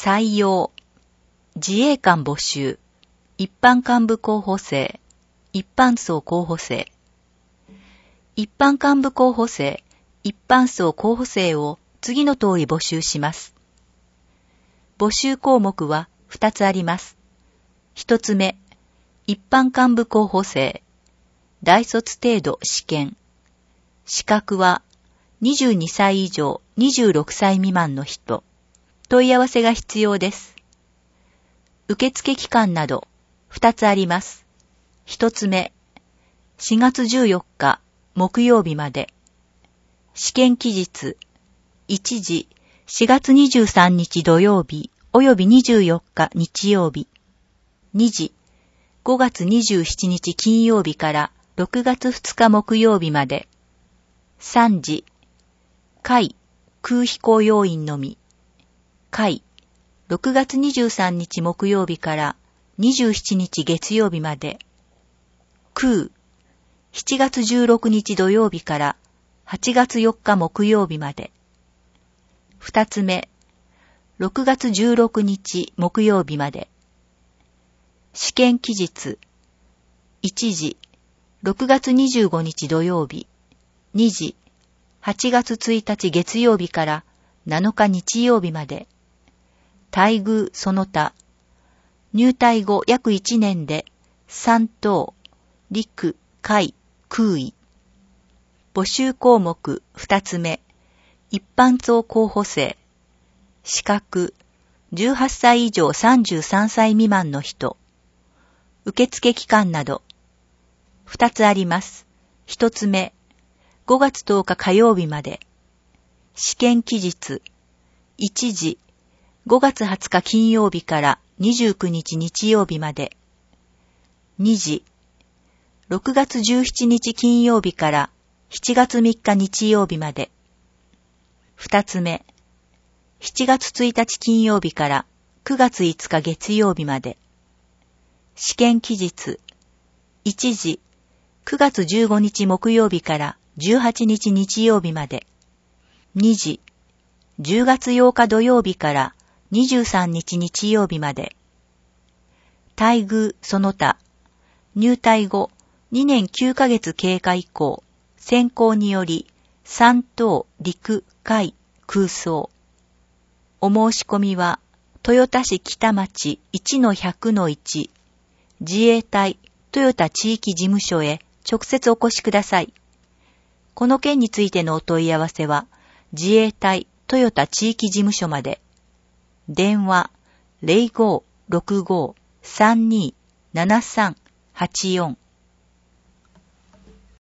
採用、自衛官募集、一般幹部候補生、一般層候補生。一般幹部候補生、一般層候補生を次の通り募集します。募集項目は2つあります。1つ目、一般幹部候補生、大卒程度試験。資格は22歳以上26歳未満の人。問い合わせが必要です。受付期間など2つあります。1つ目、4月14日木曜日まで。試験期日、1時4月23日土曜日及び24日日曜日。2時5月27日金曜日から6月2日木曜日まで。3時、下空飛行要員のみ。下6月23日木曜日から27日月曜日まで。空7月16日土曜日から8月4日木曜日まで。2つ目、6月16日木曜日まで。試験期日、1時、6月25日土曜日、2時、8月1日月曜日から7日日曜日まで。待遇その他、入隊後約1年で3等、陸、海、空尉。募集項目2つ目、一般層候補生。資格、18歳以上33歳未満の人。受付期間など2つあります。1つ目、5月10日火曜日まで。試験期日、1時、5月20日金曜日から29日日曜日まで。2時、6月17日金曜日から7月3日日曜日まで。2つ目、7月1日金曜日から9月5日月曜日まで。試験期日、1時、9月15日木曜日から18日日曜日まで。2時、10月8日土曜日から23日日曜日まで。待遇その他、入隊後2年9ヶ月経過以降、選考により3等陸海空曹。お申し込みは豊田市北町 1-100-1 自衛隊豊田地域事務所へ直接お越しください。この件についてのお問い合わせは自衛隊豊田地域事務所まで。電話 0565-327384